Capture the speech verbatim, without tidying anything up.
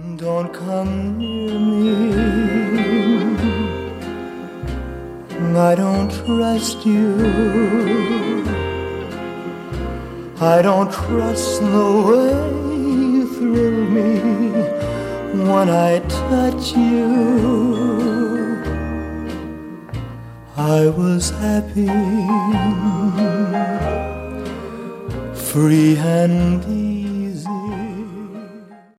Don't come near me, I don't trust you. I don't trust the way you thrill me when I touch you. I was happy, free and easy,